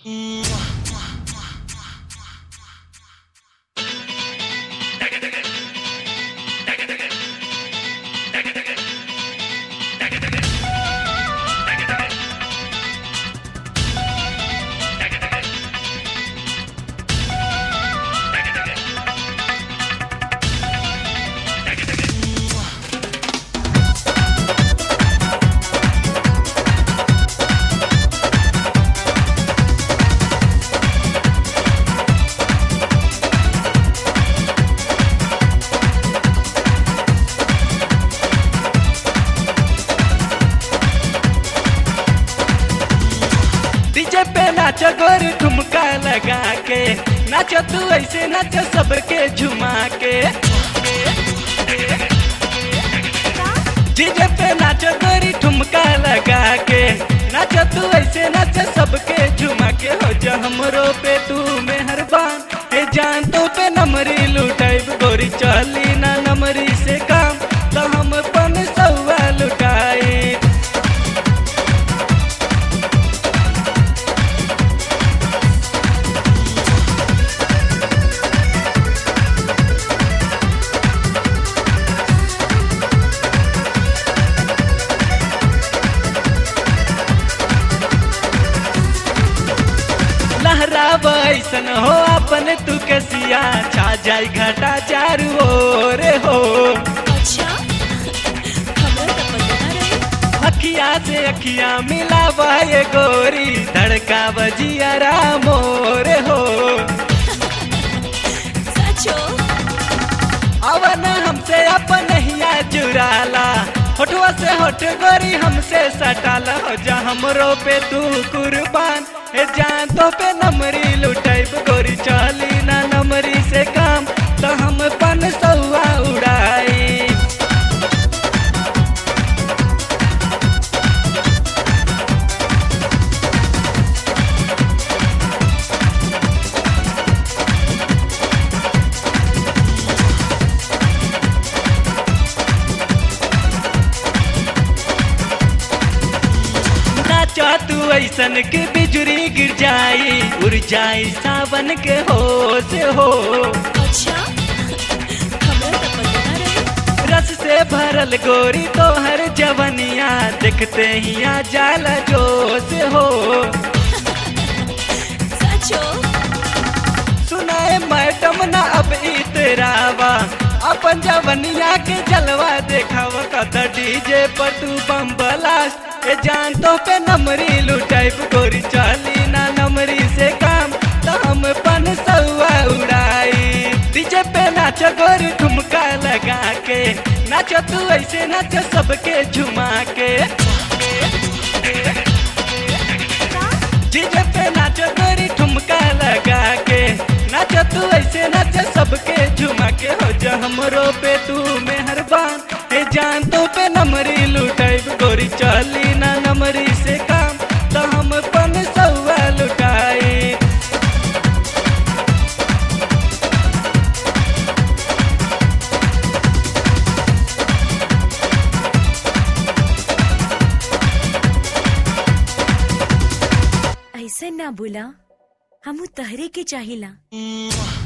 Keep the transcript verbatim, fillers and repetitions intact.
DJ पे नाचो गोरी ठुमका लगा के, नाचो तू ऐसे नाचो सबके झुमा के। डीजे पे नाचो गोरी ठुमका लगा के, नाचो तू ऐसे नाचो सबके झुमा के। हो जा हमरो पे तू मेहरबान, हे जान तो पे नमरी लुटाइब गोरी, चली ना नमरी से काम तो हम पन सौआ लुटाई। लहराब ऐसन हो अपन तू कसिया, छा जाई घाटा चारू ओर हो। अच्छा हमरा त पता रहे। अखिया से अखिया मिलावा ये गोरी, धड़का बजिया मोर हो। सचो अवन हमसे अपन हिया जुराला, होठवा से होठ गोरी हमसे सटाला। हो जा हमरो पे तू कुर्बान, हे जान तो पे नमरी लुटाइब गोरी, चली ना नमरी से काम तो हम पन सौआ उड़ाई। नाचा तू ऐसन के बिजुरी गिर जाई, उड़ जाई सावन के होश हो। अच्छा हमरा त पता रहे। रस से भरल गोरी तो हर जवनिया, देखते ही आ जाला जोश हो। सचो सुनाए मैडम ना अब इतरावा, अपन जवनिया के जलवा देखावा। कद डीजे पर तू बम ब्लास्ट, ए जान तो पे नमरी लुटाइब गोरी, चली ना नमरी से काम तो हम पन सौआ उड़ाई। डीजे पे नाचो गोरी ठुमका लगा के, नाचो तू ऐसे नाचो सबके झुमा के। डीजे पे नाचो गोरी ठुमका लगा के, नाचो तू ऐसे नाचो सबके झुमा के। हो जा हमरो पे तू मेहरबान, हे जान तो पे नमरी लुटाइब गोरी, चली ना नमरी से काम तो हम पन सौआ लुटाई। ऐसे ना बोला, हम तहरे के चाहिला।